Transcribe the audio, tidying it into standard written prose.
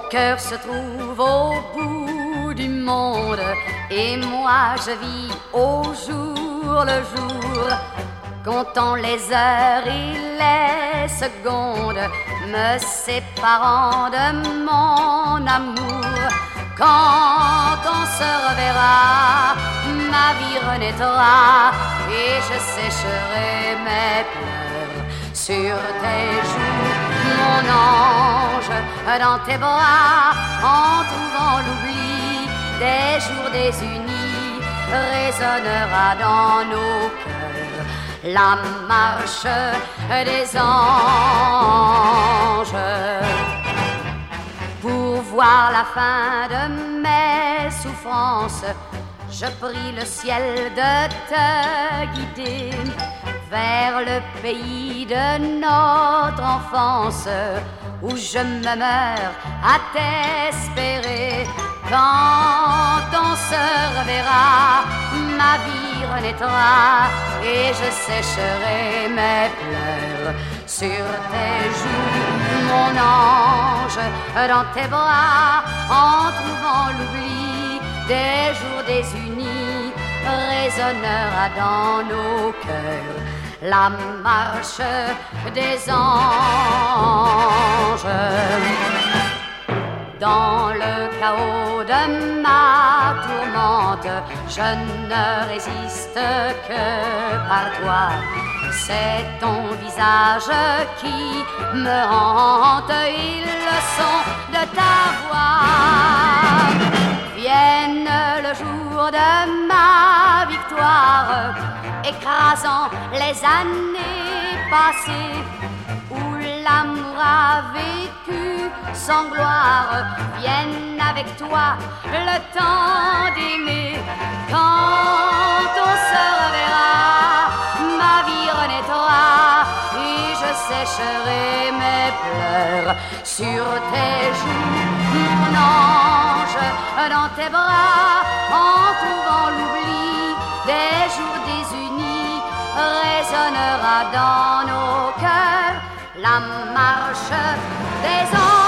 cœur se trouve au bout du monde et moi je vis au jour le jour, comptant les heures et les secondes, me séparant de mon amour. Quand on se reverra, ma vie renaîtra et je sécherai mes pleurs sur tes joues, mon ange, dans tes bras, en trouvant l'oubli des jours désunis, résonnera dans nos cœurs la marche des anges. Pour voir la fin de mes souffrances, je prie le ciel de te guider vers le pays de notre enfance, où je me meurs à t'espérer. Quand on se reverra, ma vie renaîtra et je sécherai mes pleurs sur tes joues, mon ange, dans tes bras, en trouvant l'oubli des jours désunis, résonnera dans nos cœurs la marche des anges. Dans le chaos de ma tourmente, je ne résiste que par toi. C'est ton visage qui me hante et le son de ta voix. Vienne le jour de ma victoire, écrasant les années passées, où l'amour a vécu sans gloire. Vienne avec toi le temps d'aimer. Quand on se reverra, ma vie renaîtra et je sécherai mes pleurs sur tes joues, mon ange, dans tes bras, en trouvant l'oubli des jours désunis, résonnera dans nos cœurs la marche des anges.